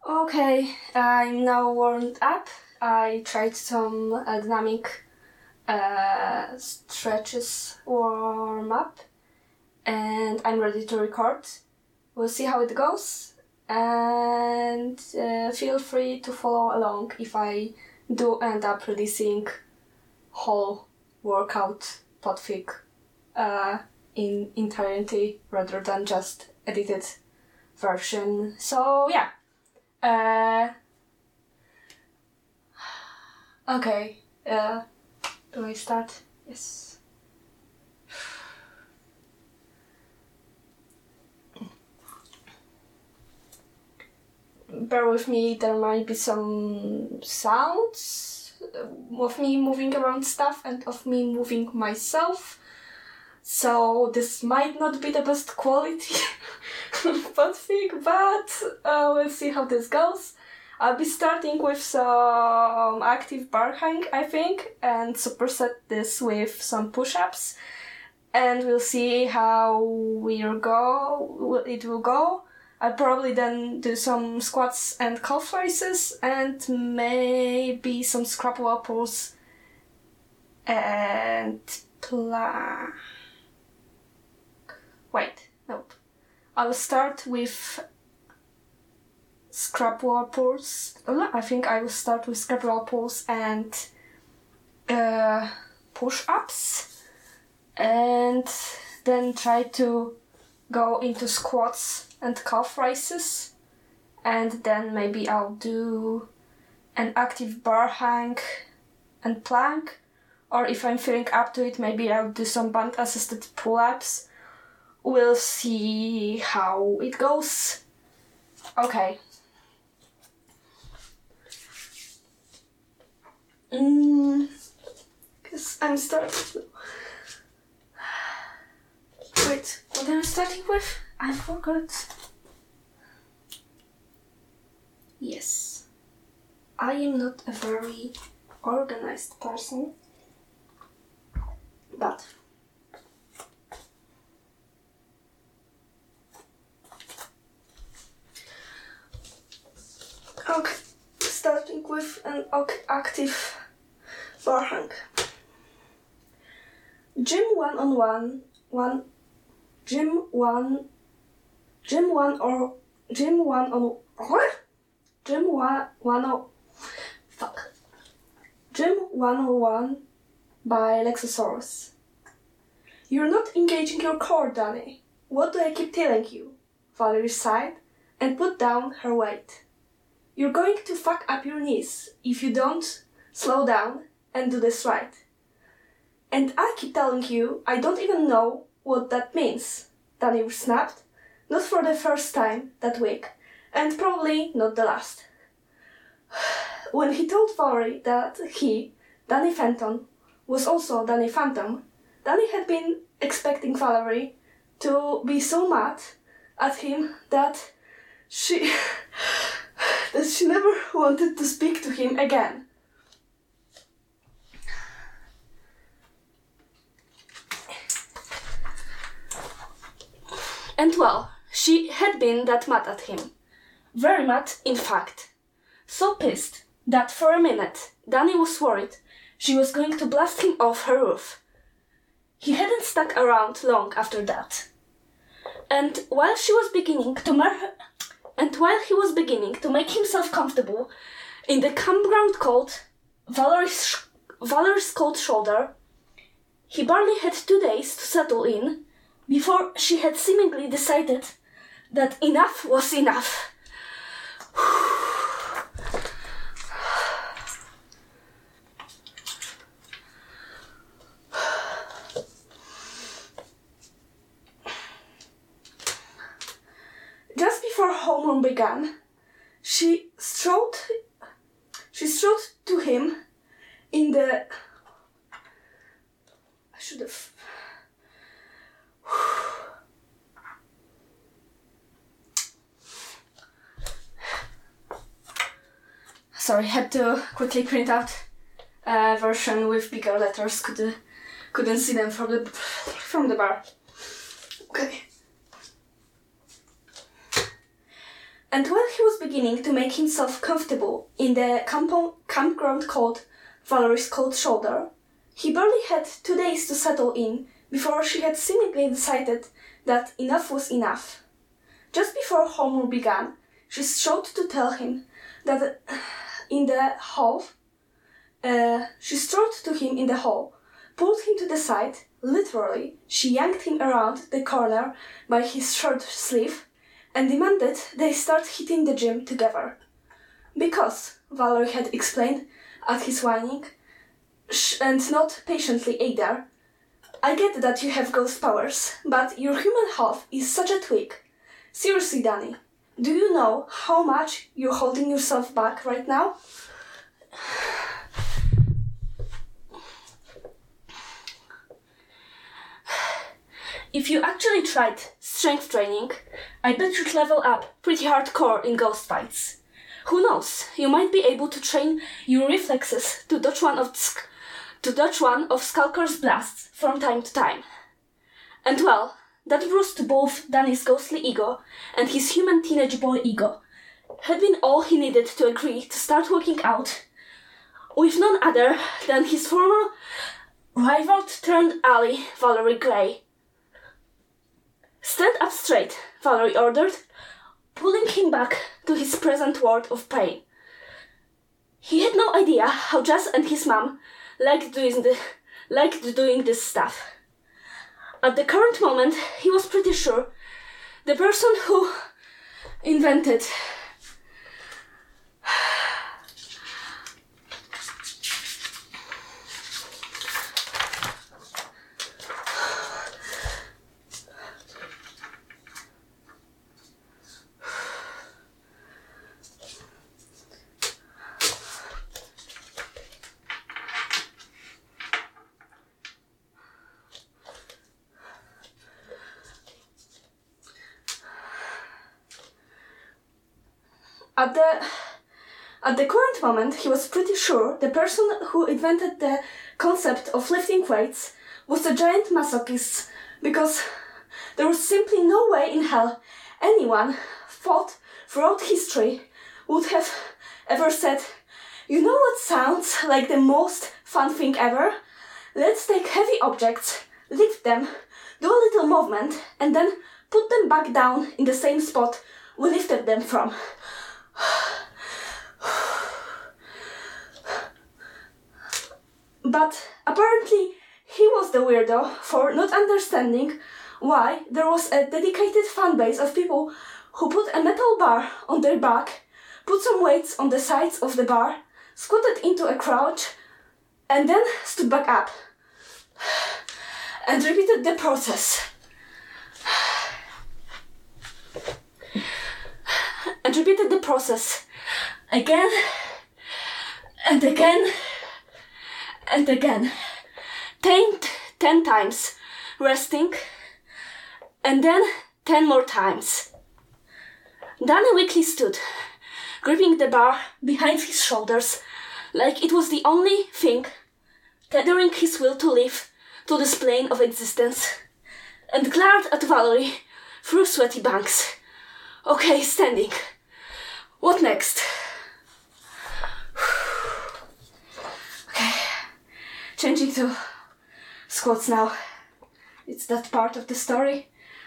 Okay, I'm now warmed up. I tried some dynamic stretches warm up, and I'm ready to record. We'll see how it goes, and feel free to follow along if I do end up releasing whole workout podfic in entirety rather than just edited version. So yeah. Okay. Do I start? Yes. Bear with me, there might be some sounds of me moving around stuff and of me moving myself. So this might not be the best quality podfic, but we'll see how this goes. I'll be starting with some active bar hang, I think, and superset this with some push-ups, and we'll see how it will go. I'll probably then do some squats and calf raises, and maybe some scrap wall pulls and Wait, nope. I'll start with scrap wall pulls. I think I will start with scrap wall pulls and push-ups, and then try to go into squats and calf raises, and then maybe I'll do an active bar hang and plank, or if I'm feeling up to it, maybe I'll do some band assisted pull-ups. We'll see how it goes. Okay. Because I'm starting. Wait, what am I starting with? I forgot. Yes. I am not a very organized person, but okay, starting with an active bar hang. Gym one on one, gym one on one by Lexosaurus. You're not engaging your core, Danny. What do I keep telling you? Valerie sighed and put down her weight. You're going to fuck up your knees if you don't slow down and do this right. And I keep telling you, I don't even know what that means. Danny snapped, not for the first time that week, and probably not the last. When he told Valerie that he, Danny Fenton, was also Danny Phantom, Danny had been expecting Valerie to be so mad at him that she never wanted to speak to him again. And well, she had been that mad at him. Very mad, in fact. So pissed that for a minute Danny was worried she was going to blast him off her roof. He hadn't stuck around long after that. And while he was beginning to make himself comfortable in the campground called Valerie's cold shoulder, he barely had 2 days to settle in before she had seemingly decided that enough was enough. Just before homeroom began, she strode to him in the... I should have... Sorry, had to quickly print out a version with bigger letters. Couldn't see them from the bar. Okay. And while he was beginning to make himself comfortable in the campground called Valerie's Cold Shoulder. He barely had 2 days to settle in before she had seemingly decided that enough was enough. Just before homework began, she strode to tell him that in the hall, pulled him to the side. Literally, she yanked him around the corner by his shirt sleeve and demanded they start hitting the gym together. Because, Valerie had explained at his whining, and not patiently either, I get that you have ghost powers, but your human half is such a twig. Seriously, Danny, do you know how much you're holding yourself back right now? If you actually tried strength training, I bet you'd level up pretty hardcore in ghost fights. Who knows, you might be able to train your reflexes to dodge one of Skulker's blasts from time to time. And well, that bruised both Danny's ghostly ego and his human teenage boy ego had been all he needed to agree to start working out with none other than his former rival turned ally, Valerie Gray. Stand up straight, Valerie ordered, pulling him back to his present world of pain. He had no idea how Jazz and his mom liked doing this stuff. At the current moment, he was pretty sure the person who invented At the current moment, he was pretty sure the person who invented the concept of lifting weights was a giant masochist, because there was simply no way in hell anyone thought throughout history would have ever said, you know what sounds like the most fun thing ever? Let's take heavy objects, lift them, do a little movement, and then put them back down in the same spot we lifted them from. But apparently he was the weirdo for not understanding why there was a dedicated fan base of people who put a metal bar on their back, put some weights on the sides of the bar, squatted into a crouch, and then stood back up and repeated the process. Again and again and again. 10 times, resting, and then 10 more times. Danny weakly stood, gripping the bar behind his shoulders like it was the only thing tethering his will to live to this plane of existence, and glared at Valerie through sweaty bangs. Okay, standing. What next? Okay, changing to squats now. It's that part of the story.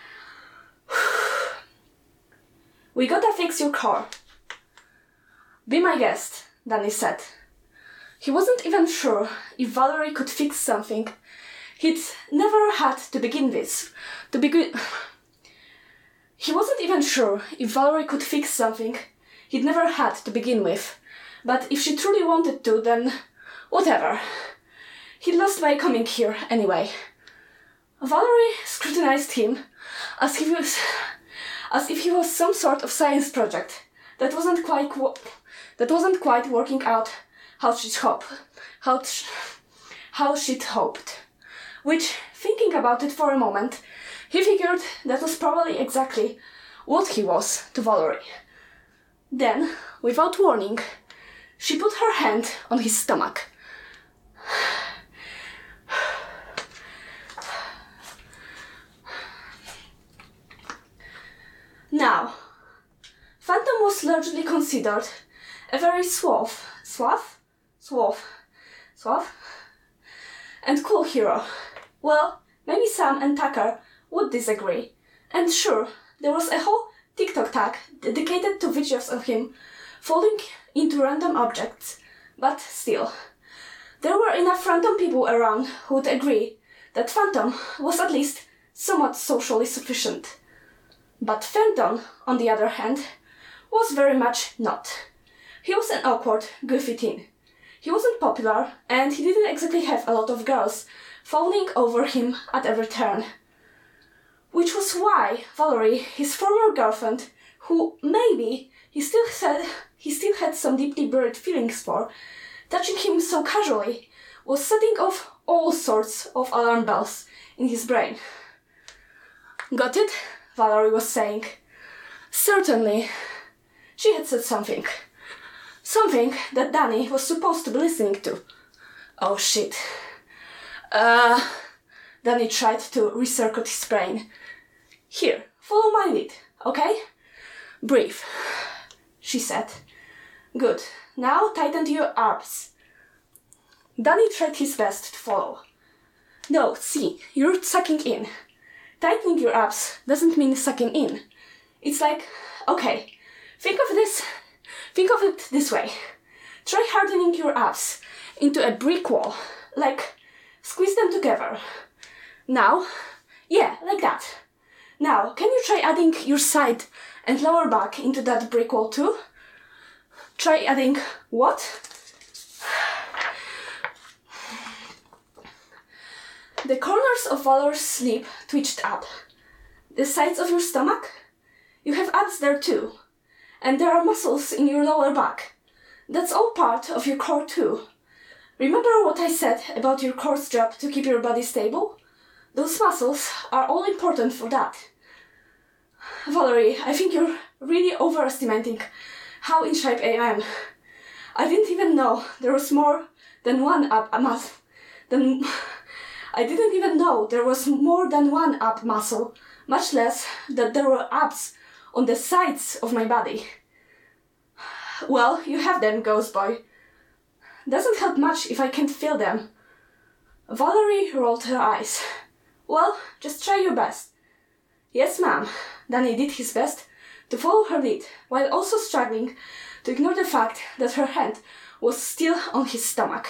We gotta fix your car. Be my guest, Danny said. He wasn't even sure if Valerie could fix something he'd never had to begin with. He wasn't even sure if Valerie could fix something he'd never had to begin with, but if she truly wanted to, then whatever. He'd lost by coming here anyway. Valerie scrutinized him as if he was some sort of science project that wasn't quite working out how she'd hoped. Which, thinking about it for a moment, he figured that was probably exactly what he was to Valerie. Then, without warning, she put her hand on his stomach. Now, Phantom was largely considered a very suave, and cool hero. Well, maybe Sam and Tucker would disagree. And sure, there was a whole TikTok tag dedicated to videos of him falling into random objects, but still, there were enough random people around who would agree that Phantom was at least somewhat socially sufficient. But Fenton, on the other hand, was very much not. He was an awkward, goofy teen. He wasn't popular, and he didn't exactly have a lot of girls falling over him at every turn. Which was why Valerie, his former girlfriend, who maybe he still had some deeply buried feelings for, touching him so casually, was setting off all sorts of alarm bells in his brain. "Got it?" Valerie was saying. Certainly. She had said something. Something that Danny was supposed to be listening to. Oh shit. Danny tried to recircuit his brain. "Here, follow my lead, okay? Breathe," she said. "Good. Now tighten your arms." Danny tried his best to follow. "No, see, you're sucking in. Tightening your abs doesn't mean sucking in. It's like, okay, think of it this way. Try hardening your abs into a brick wall, like squeeze them together. Now, yeah, like that. Now, can you try adding your side and lower back into that brick wall too? Try adding what?" The corners of Valerie's lip twitched up. "The sides of your stomach? You have abs there too. And there are muscles in your lower back. That's all part of your core too. Remember what I said about your core's job to keep your body stable? Those muscles are all important for that." "Valerie, I think you're really overestimating how in shape I am. I didn't even know there was more than one ab muscle, much less that there were abs on the sides of my body." "Well, you have them, ghost boy." "Doesn't help much if I can't feel them." Valerie rolled her eyes. "Well, just try your best." "Yes, ma'am." Danny did his best to follow her lead, while also struggling to ignore the fact that her hand was still on his stomach.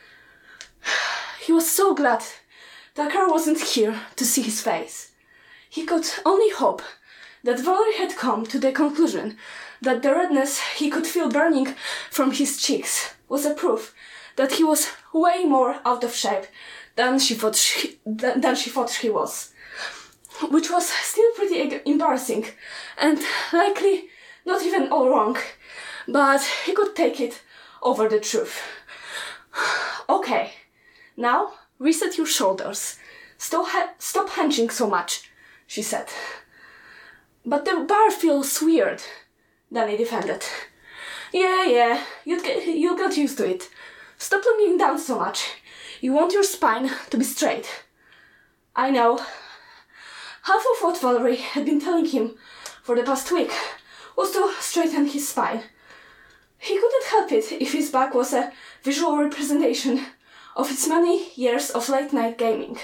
He was so glad Tucker wasn't here to see his face. He could only hope that Valerie had come to the conclusion that the redness he could feel burning from his cheeks was a proof that he was way more out of shape than she thought he was. Which was still pretty embarrassing and likely not even all wrong, but he could take it over the truth. "Okay, now reset your shoulders. Stop hunching so much," she said. "But the bar feels weird," Danny defended. Yeah, you'll get used to it. Stop leaning down so much. You want your spine to be straight." "I know." Half of what Valerie had been telling him for the past week was to straighten his spine. He couldn't help it if his back was a visual representation of his many years of late-night gaming.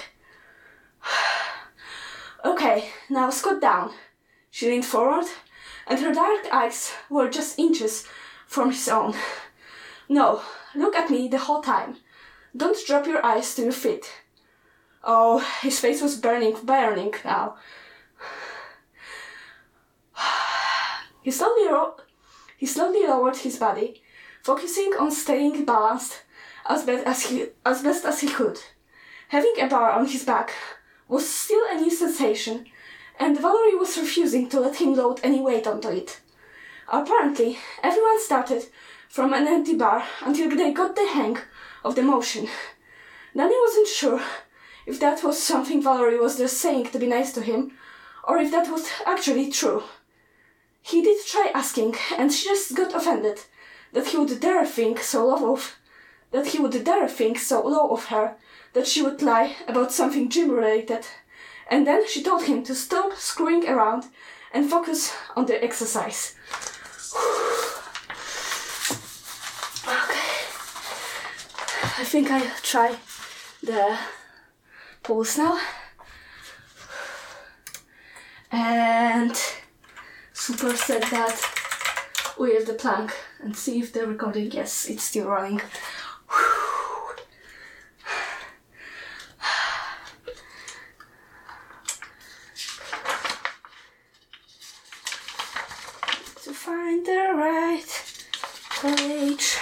"Okay, now squat down." She leaned forward, and her dark eyes were just inches from his own. "No, look at me the whole time. Don't drop your eyes to your feet." Oh, his face was burning now. He slowly lowered his body, focusing on staying balanced as best as he could. Having a bar on his back was still a new sensation, and Valerie was refusing to let him load any weight onto it. Apparently, everyone started from an empty bar until they got the hang of the motion. Danny wasn't sure if that was something Valerie was just saying to be nice to him, or if that was actually true. He did try asking, and she just got offended that he would dare think so low of her that she would lie about something gym-related, and then she told him to stop screwing around and focus on the exercise. Okay. I think I'll try the pulse now. And superset that with the plank and see if the recording, yes, it's still running. To find the right page.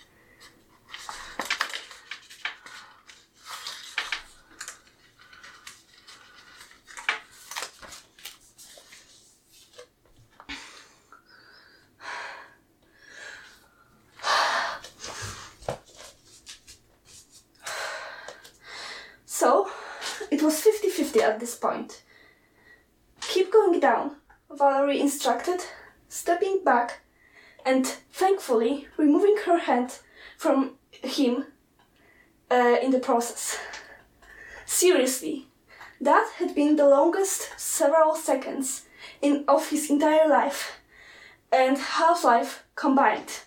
So, it was 50-50 at this point. Keep going down, Valerie instructed, stepping back and thankfully removing her hand from him in the process. Seriously, that had been the longest several seconds of his entire life and half-life combined.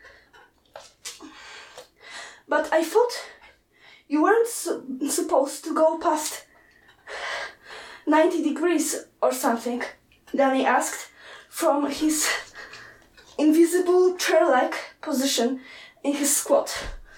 But I thought you weren't supposed to go past 90 degrees or something, Danny asked from his invisible chair-like position in his squat.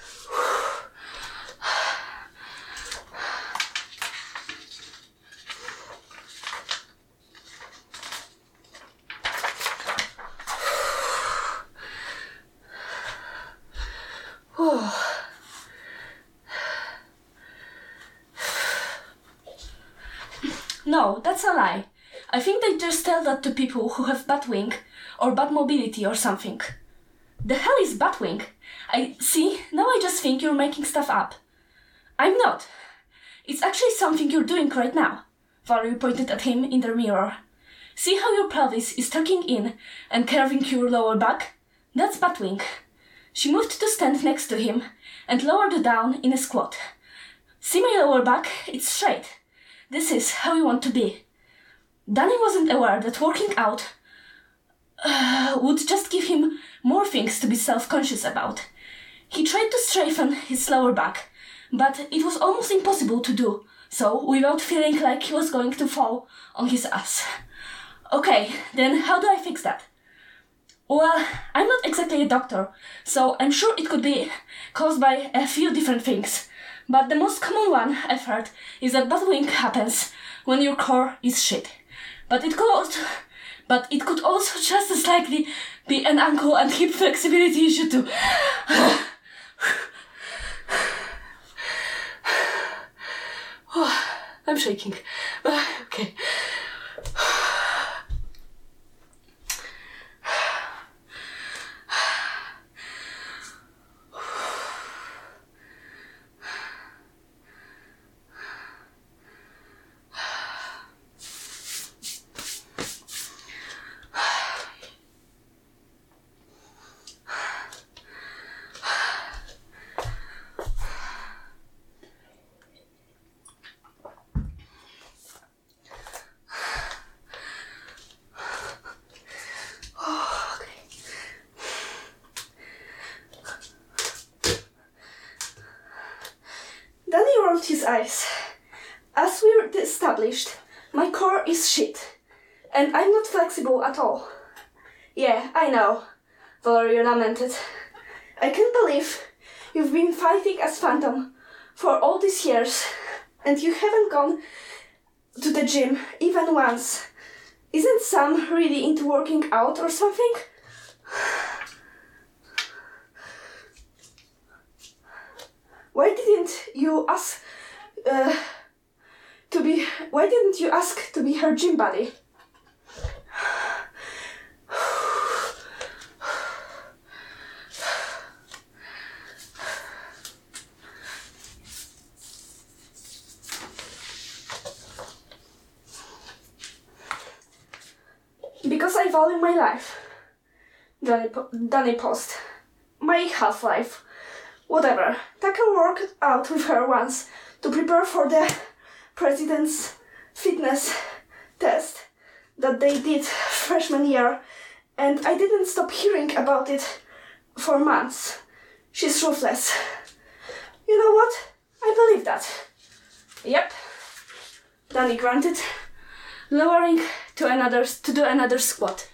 No, that's a lie. I think they just tell that to people who have bad wing or bad mobility or something. The hell is bad wing? Now I just think you're making stuff up. I'm not. It's actually something you're doing right now. Valerie pointed at him in the mirror. See how your pelvis is tucking in and curving your lower back? That's bad wing. She moved to stand next to him and lowered down in a squat. See my lower back? It's straight. This is how you want to be. Danny wasn't aware that working out would just give him more things to be self-conscious about. He tried to straighten his lower back, but it was almost impossible to do so without feeling like he was going to fall on his ass. Okay, then how do I fix that? Well, I'm not exactly a doctor, so I'm sure it could be caused by a few different things. But the most common one I've heard is that bad wing happens when your core is shit. But it could also just as likely be an ankle and hip flexibility issue too. I'm shaking. Okay. His eyes. As we established, my core is shit, and I'm not flexible at all. Yeah, I know, Valerie lamented. I can't believe you've been fighting as Phantom for all these years, and you haven't gone to the gym even once. Isn't Sam really into working out or something? Why didn't you ask to be her gym buddy? Because I value my life. Danny paused. My half-life. Whatever. Tucker worked out with her once to prepare for the president's fitness test that they did freshman year and I didn't stop hearing about it for months. She's ruthless. You know what? I believe that. Yep. Danny grunted, lowering to do another squat.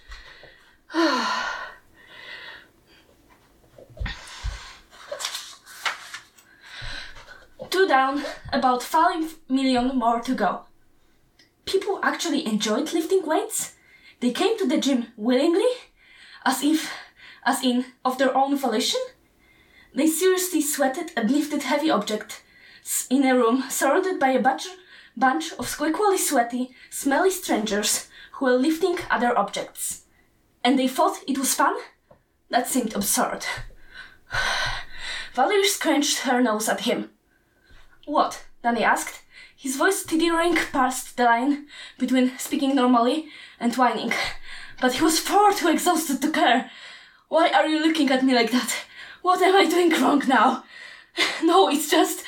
2 down, about 5 million more to go. People actually enjoyed lifting weights. They came to the gym willingly, as in of their own volition. They seriously sweated and lifted heavy objects in a room surrounded by a bunch of equally sweaty, smelly strangers who were lifting other objects. And they thought it was fun? That seemed absurd. Valerie scrunched her nose at him. What? Danny asked, his voice teetering past the line between speaking normally and whining. But he was far too exhausted to care. Why are you looking at me like that? What am I doing wrong now? No, it's just...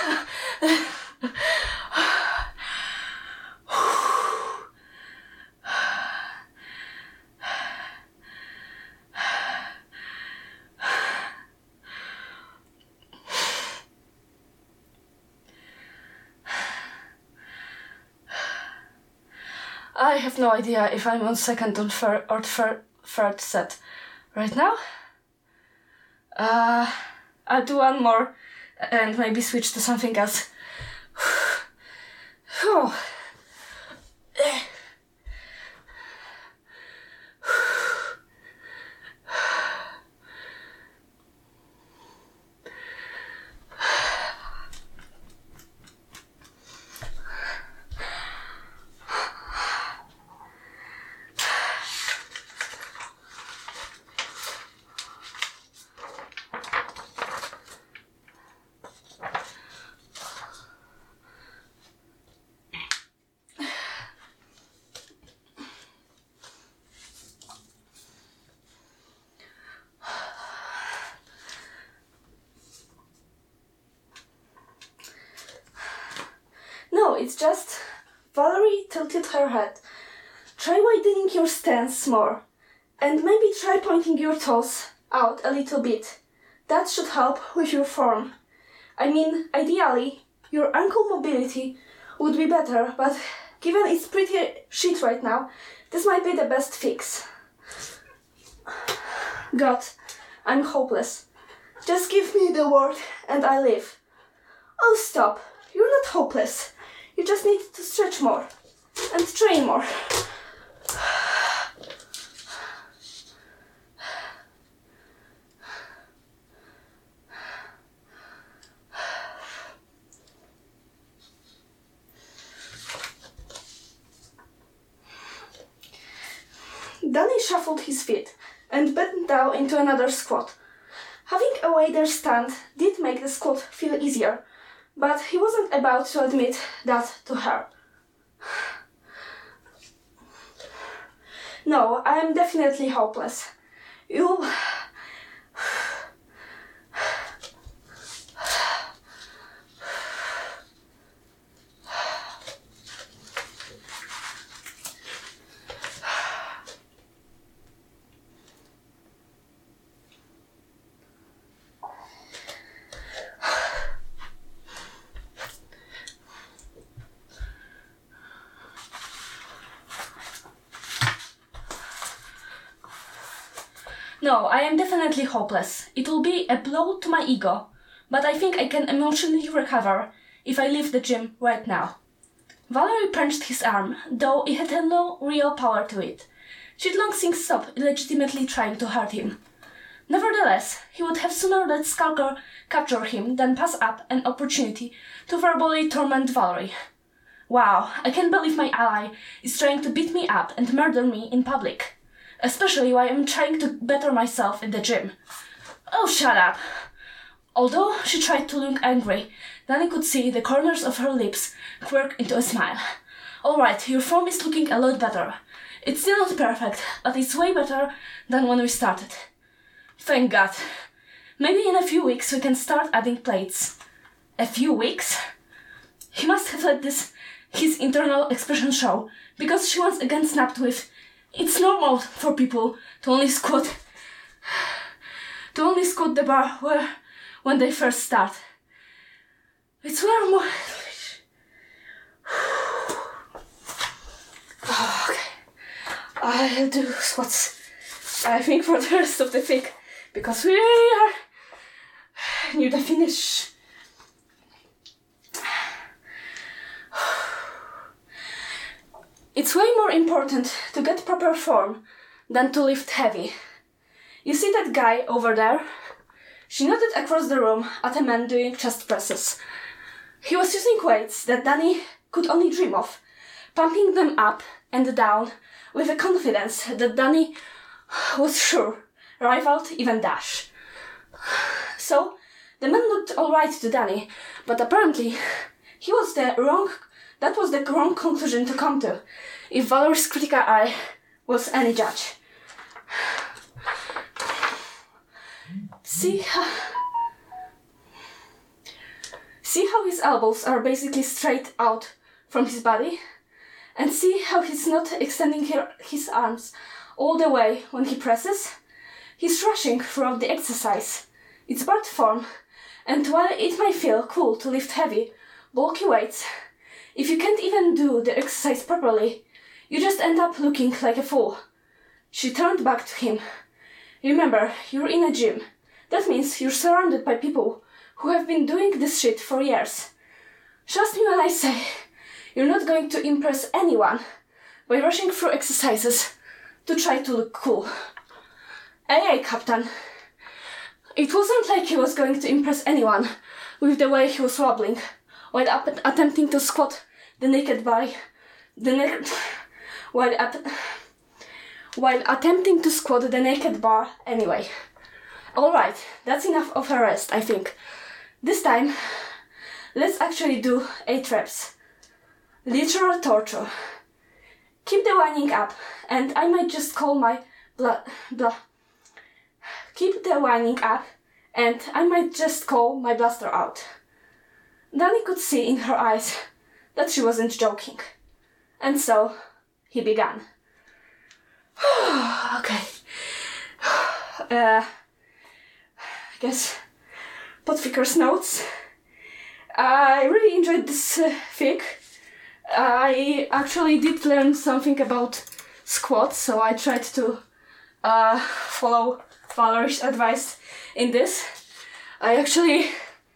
I have no idea if I'm on second or third set right now. I'll do one more and maybe switch to something else. No, it's just... Valerie tilted her head. Try widening your stance more. And maybe try pointing your toes out a little bit. That should help with your form. I mean, ideally, your ankle mobility would be better, but given it's pretty shit right now, this might be the best fix. God, I'm hopeless. Just give me the word and I live. Oh, stop. You're not hopeless. You just need to stretch more and train more. Danny shuffled his feet and bent down into another squat. Having a wider stand did make the squat feel easier, but he wasn't about to admit that to her. No, I am definitely hopeless. You... No, I am definitely hopeless. It will be a blow to my ego, but I think I can emotionally recover if I leave the gym right now. Valerie punched his arm, though it had no real power to it. She'd long since stopped illegitimately trying to hurt him. Nevertheless, he would have sooner let Skulker capture him than pass up an opportunity to verbally torment Valerie. Wow, I can't believe my ally is trying to beat me up and murder me in public. Especially while I'm trying to better myself in the gym. Oh, shut up. Although she tried to look angry, Danny could see the corners of her lips quirk into a smile. Alright, your form is looking a lot better. It's still not perfect, but it's way better than when we started. Thank God. Maybe in a few weeks we can start adding plates. A few weeks? He must have let his internal expression show, because she once again snapped with, It's normal for people to only squat the bar when they first start. It's normal. Okay. I'll do squats, I think, for the rest of the week, because we are near the finish. It's way more important to get proper form than to lift heavy. You see that guy over there? She nodded across the room at a man doing chest presses. He was using weights that Danny could only dream of, pumping them up and down with a confidence that Danny was sure rivaled even Dash. So, the man looked alright to Danny, but apparently that was the wrong conclusion to come to, if Valerie's critical eye was any judge. See how his elbows are basically straight out from his body? And see how he's not extending his arms all the way when he presses? He's rushing throughout the exercise. It's bad form, and while it may feel cool to lift heavy, bulky weights, if you can't even do the exercise properly, you just end up looking like a fool. She turned back to him. Remember, you're in a gym. That means you're surrounded by people who have been doing this shit for years. Trust me when I say, you're not going to impress anyone by rushing through exercises to try to look cool. Hey, Captain. It wasn't like he was going to impress anyone with the way he was wobbling while attempting to squat the naked bar. While attempting to squat the naked bar anyway. Alright, that's enough of a rest, I think. This time, let's actually do 8 reps. Literal torture. Keep the winding up, and I might just call my Keep the winding up, and I might just call my blaster out. Danny could see in her eyes that she wasn't joking. And so, he began. Okay. I guess Potficker's notes. I really enjoyed this fic. I actually did learn something about squats, so I tried to follow Valerie's advice in this. I actually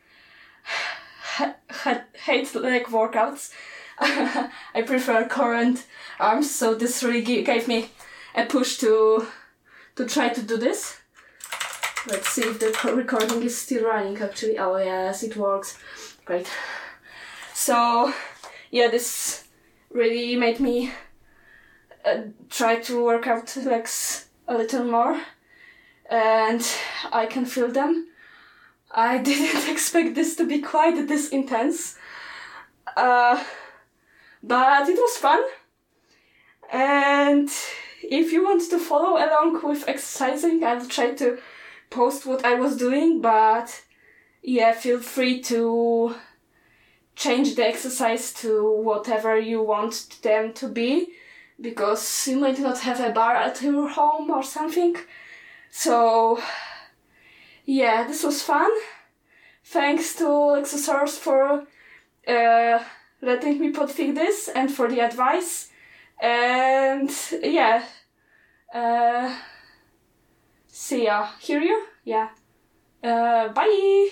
hate leg workouts. I prefer core and arms, so this really gave me a push to try to do this. Let's see if the recording is still running actually. Oh yes, it works. Great. So yeah, this really made me try to work out legs a little more, and I can feel them. I didn't expect this to be quite this intense, but it was fun. And if you want to follow along with exercising, I'll try to post what I was doing, but yeah, feel free to change the exercise to whatever you want them to be, because you might not have a bar at your home or something. So yeah, this was fun. Thanks to Lexosaurus for letting me podfic this and for the advice. And yeah, see ya. Hear you? Yeah. Bye!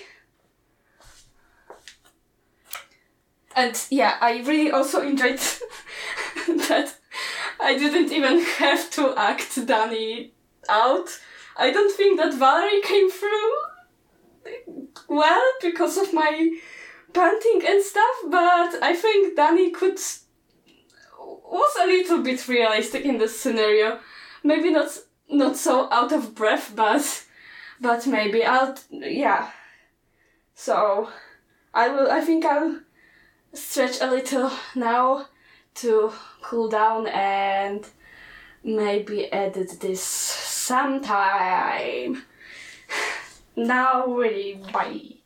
And yeah, I really also enjoyed that I didn't even have to act Danny out. I don't think that Valerie came through well because of my panting and stuff, but I think Danny was a little bit realistic in this scenario. Maybe not so out of breath, but maybe yeah. So I think I'll stretch a little now to cool down and maybe edit this sometime. Now really, bye.